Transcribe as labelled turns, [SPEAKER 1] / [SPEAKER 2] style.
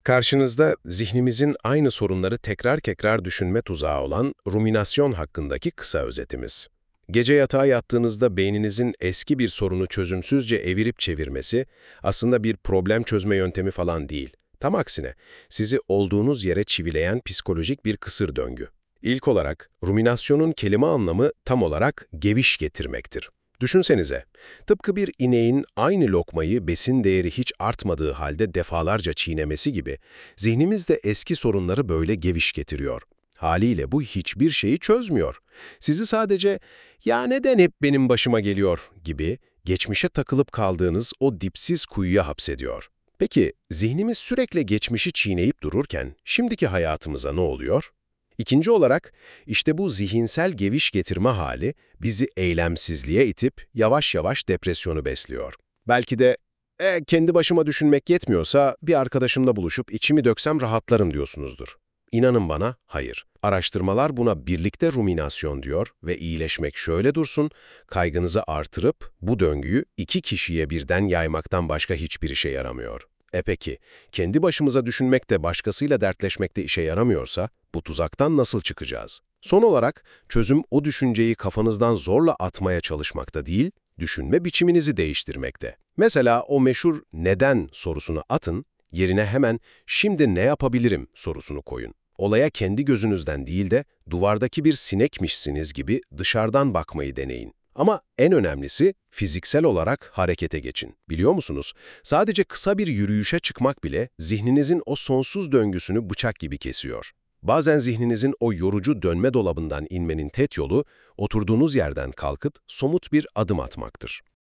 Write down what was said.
[SPEAKER 1] Karşınızda zihnimizin aynı sorunları tekrar tekrar düşünme tuzağı olan ruminasyon hakkındaki kısa özetimiz. Gece yatağa yattığınızda beyninizin eski bir sorunu çözümsüzce evirip çevirmesi aslında bir problem çözme yöntemi falan değil. Tam aksine sizi olduğunuz yere çivileyen psikolojik bir kısır döngü. İlk olarak ruminasyonun kelime anlamı tam olarak geviş getirmektir. Düşünsenize, tıpkı bir ineğin aynı lokmayı besin değeri hiç artmadığı halde defalarca çiğnemesi gibi, zihnimiz de eski sorunları böyle geviş getiriyor. Haliyle bu hiçbir şeyi çözmüyor. Sizi sadece "ya neden hep benim başıma geliyor" gibi geçmişe takılıp kaldığınız o dipsiz kuyuya hapsediyor. Peki zihnimiz sürekli geçmişi çiğneyip dururken şimdiki hayatımıza ne oluyor? İkinci olarak, işte bu zihinsel geviş getirme hali bizi eylemsizliğe itip yavaş yavaş depresyonu besliyor. Belki de kendi başıma düşünmek yetmiyorsa bir arkadaşımla buluşup içimi döksem rahatlarım diyorsunuzdur. İnanın bana, hayır. Araştırmalar buna birlikte ruminasyon diyor ve iyileşmek şöyle dursun, kaygınızı artırıp bu döngüyü iki kişiye birden yaymaktan başka hiçbir işe yaramıyor. Peki, kendi başımıza düşünmek de başkasıyla dertleşmek de işe yaramıyorsa, bu tuzaktan nasıl çıkacağız? Son olarak, çözüm o düşünceyi kafanızdan zorla atmaya çalışmakta değil, düşünme biçiminizi değiştirmekte. Mesela o meşhur "neden" sorusunu atın, yerine hemen "şimdi ne yapabilirim" sorusunu koyun. Olaya kendi gözünüzden değil de duvardaki bir sinekmişsiniz gibi dışarıdan bakmayı deneyin. Ama en önemlisi fiziksel olarak harekete geçin. Biliyor musunuz? Sadece kısa bir yürüyüşe çıkmak bile zihninizin o sonsuz döngüsünü bıçak gibi kesiyor. Bazen zihninizin o yorucu dönme dolabından inmenin tek yolu, oturduğunuz yerden kalkıp somut bir adım atmaktır.